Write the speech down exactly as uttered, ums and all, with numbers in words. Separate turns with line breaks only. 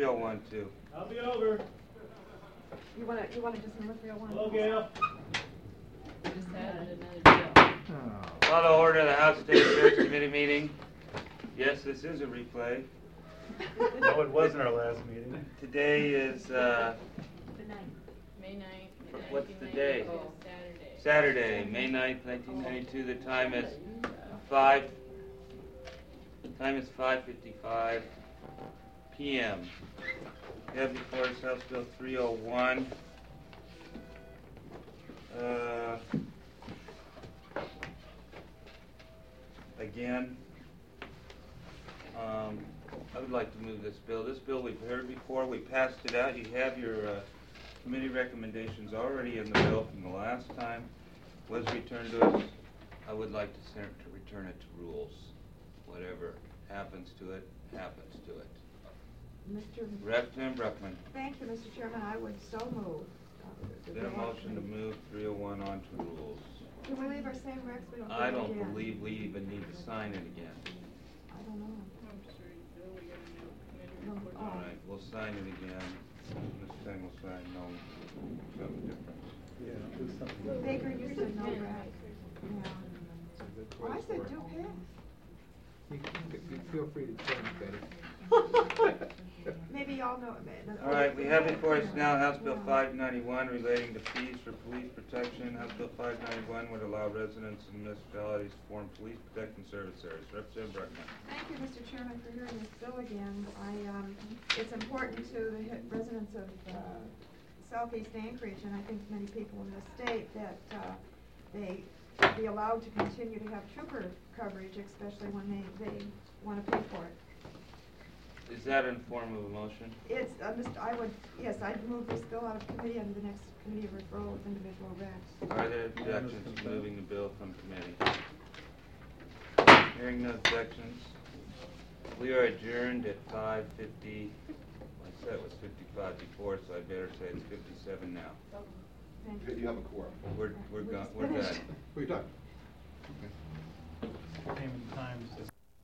three oh one too.
I'll be over.
You wanna, you wanna just number three oh one?
Hello, Gail.
Just added another deal.
Call to order the House State Affairs Committee meeting. Yes, this is a replay.
No, it wasn't our last meeting.
Today is, uh,
The ninth. May ninth.
what's the day?
Saturday.
Saturday, May ninth, nineteen ninety-two. The time is five, time is five fifty-five p m We have before us House Bill three oh one. Uh, again, um, I would like to move this bill. This bill we've heard before. We passed it out. You have your uh, committee recommendations already in the bill from the last time. Was returned to us. I would like to send to return it to rules. Whatever happens to it, happens to it.
Mister
Representative Bruckman.
Thank you, Mister Chairman. I would so move.
Is there a motion to move three oh one onto rules?
Do we leave our same recs? We don't do
I
it
don't
again.
believe we even need to sign it again.
I don't know. No, oh.
All right, we'll sign it again. This thing will sign no, something different.
Yeah, do something.
Baker, you said no rec. Yeah. Well, I said do pass.
You can, you feel free to change, Betty.
Maybe y'all know it.
All right, we have before us now House Bill five ninety-one relating to fees for police protection. House Bill five ninety-one would allow residents and municipalities to form police protection service areas. Representative Bruckman.
Thank you, Mister Chairman, for hearing this bill again. I, um, it's important to the hi- residents of uh, Southeast Anchorage, and I think many people in the state, that uh, they be allowed to continue to have trooper coverage, especially when they, they want to pay for it.
Is that in form of a motion?
It's, uh, Mister I would, yes, I'd move this bill out of committee and the next committee of referral with individual recs.
Are there objections to moving the bill from committee? Hearing no objections, we are adjourned at five fifty. I said it was fifty-five before, so I better say it's fifty-seven now.
Thank you.
You have a quorum.
We're, we're,
We're
gone.
just
We're
finished.
done.
We're done.
Payment times.